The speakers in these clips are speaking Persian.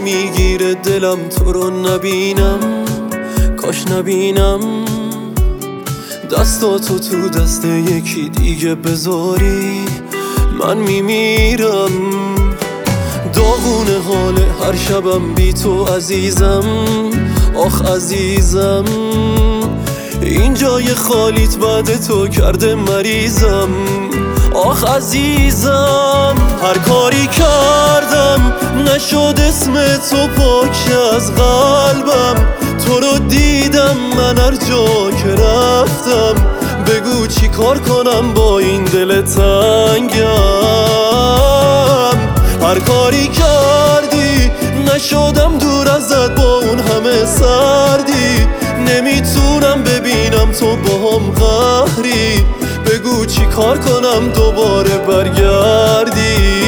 میگیره دلم تو رو نبینم، کاش نبینم دستاتو تو دست یکی دیگه بذاری، من میمیرم. داغونه حال هر شبم بی تو عزیزم، آخ عزیزم. این جای خالیت بعد تو کرده مریضم، آخ عزیزم. هر کاری کردم نشد اسم تو پاک از قلبم، تو رو دیدم من هر جا که رفتم، بگو چی کار کنم با این دل تنگم. هر کاری کردی نشدم دور ازت با اون همه سردی، نمیتونم ببینم تو با هم قهری، بگو چی کار کنم دوباره برگردی.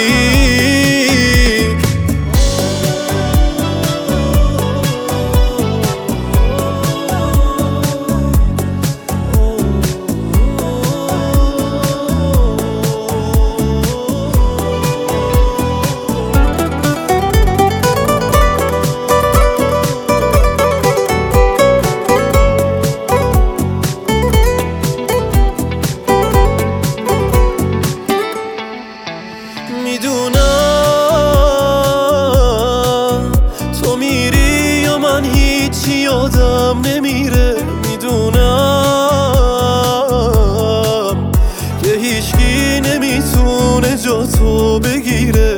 میدونم تو میری یا من هیچی یادم نمیره، میدونم که هیچکی نمیتونه جا تو بگیره،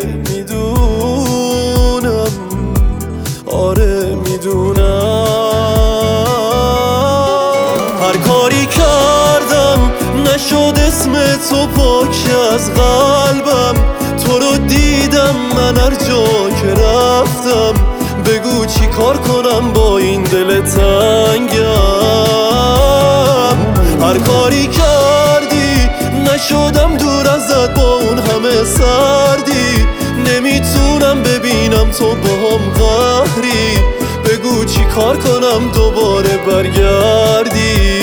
میدونم آره میدونم. هر کاری کردم نشد اسم تو پاک از قلبم، تو رو دیدم من هر جا که رفتم، بگو چی کار کنم با این دل تنگم. هر کاری کردی نشدم دور ازت با اون همه سردی، نمیتونم ببینم تو با هم قهری، بگو چی کار کنم دوباره برگردی.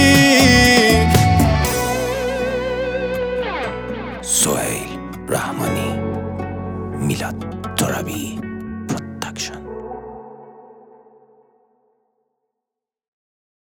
سهیل رحمانی.